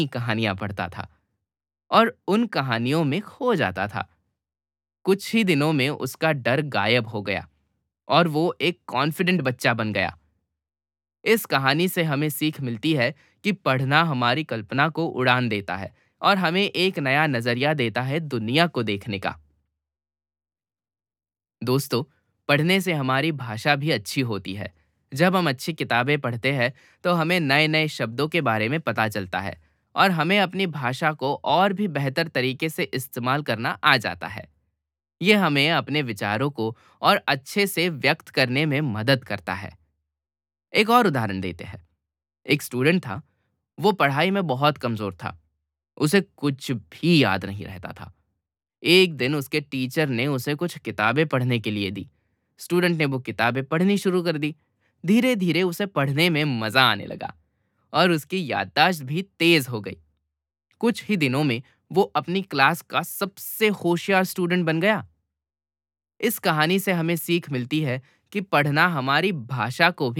कहानियां पढ़ता था और उन कहानियों में खो जाता था। कुछ ही दिनों में उसका डर गायब हो गया और वो एक कॉन्फिडेंट बच्चा बन गया। इस कहानी से हमें सीख मिलती है कि पढ़ना हमारी कल्पना को उड़ान देता है और हमें एक नया नजरिया देता है दुनिया को देखने का। दोस्तों, पढ़ने से हमारी भाषा भी अच्छी होती है। जब हम अच्छी किताबें पढ़ते हैं तो हमें नए नए शब्दों के बारे में पता चलता है और हमें अपनी भाषा को और भी बेहतर तरीके से इस्तेमाल करना आ जाता है। ये हमें अपने विचारों को और अच्छे से व्यक्त करने में मदद करता है। एक और उदाहरण देते हैं। एक स्टूडेंट था। वो पढ़ाई में बहुत कमजोर था। उसे कुछ भी याद नहीं रहता था। एक दिन उसके टीचर ने उसे कुछ किताबें पढ़ने के लिए दी। स्टूडेंट ने वो किताबें पढ़नी शुरू कर दी। धीरे धीरे उसे पढ़ने में मजा आने लगा और उसकी याददाश्त भी तेज हो गई। कुछ ही दिनों में वो अपनी क्लास का सबसे होशियार स्टूडेंट बन गया। इस कहानी से हमें सीख मिलती है कि पढ़ना हमारी भाषा को भी